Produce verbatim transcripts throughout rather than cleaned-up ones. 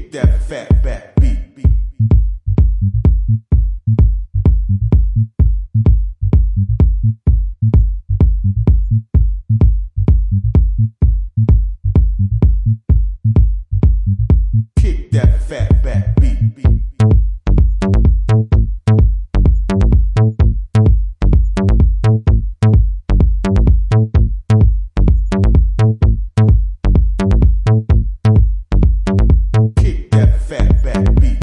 Kick that fat back beat. Kick that fat back beat. Kick that fat back beat.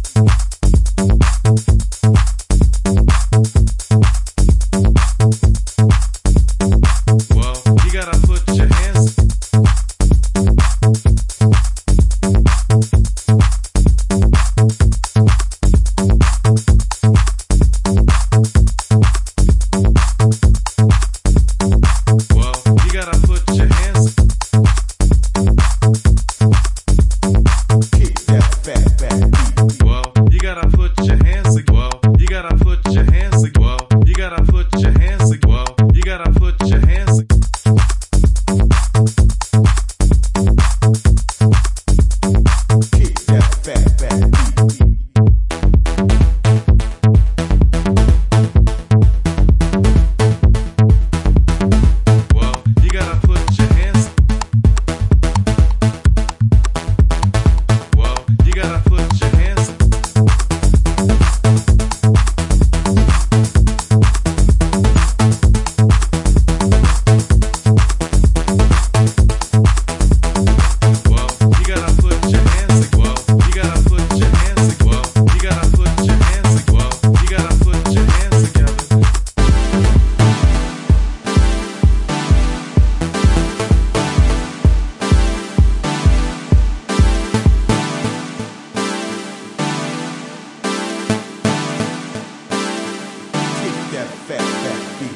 Well, you gotta put your hands. Well, you gotta put your hands. Kick that fat back beat. Well, you gotta put your hands. Well, you gotta put your hands. Well, you gotta put your hands. Well, you gotta put your hands. Kick that fat back beat. Well, you gotta put your hands. Well, you gotta put your hands. Well, you gotta put your hands. Well, you gotta put your hands. Well, you gotta put your hands. Well, you gotta put your hands together. Kick that fat back beat.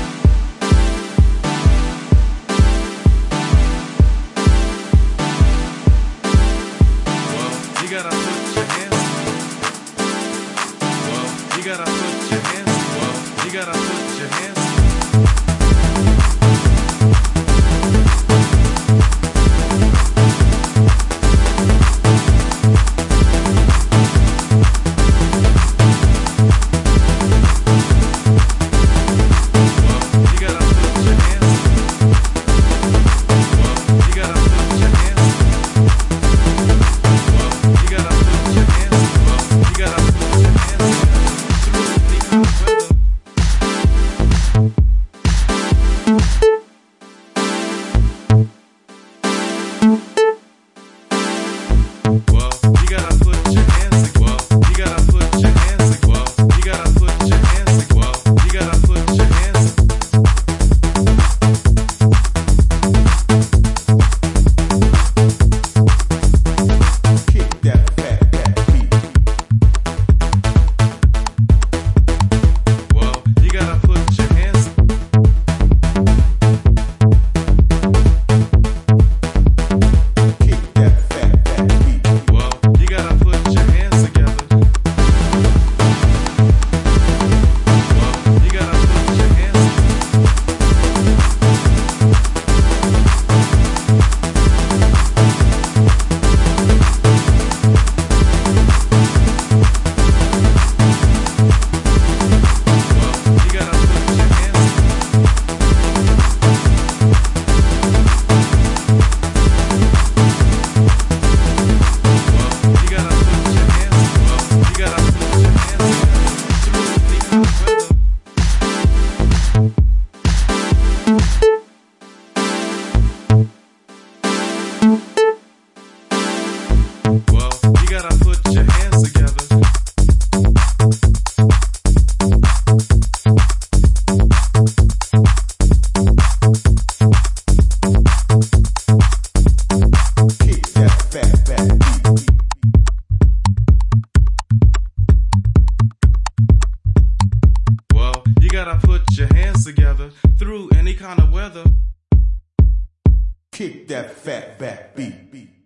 Well, you gotta put your hands. Well, you gotta put your hands. Well, you gotta put your hands. Well, you gotta put your hands. Well, you gotta put your hands. Well, you gotta put your hands. Well, you gotta put your hands. Through any kind of weather. Well, you gotta put your hands. Well, you gotta put your hands. Well, you gotta put your hands. Well, you gotta put your hands. Kick that fat back beat. Well, you gotta put your hands. Kick that fat back beat. Well, you gotta put your hands together. Well, you gotta put your hands. Well, you gotta put your hands. Well, you gotta put your hands. Well, you gotta put your hands. Through any kind of weather. Well, you gotta put your hands together. Kick that fat back beat. Well, you gotta put your hands together through any kind of weather. Kick that fat back beat.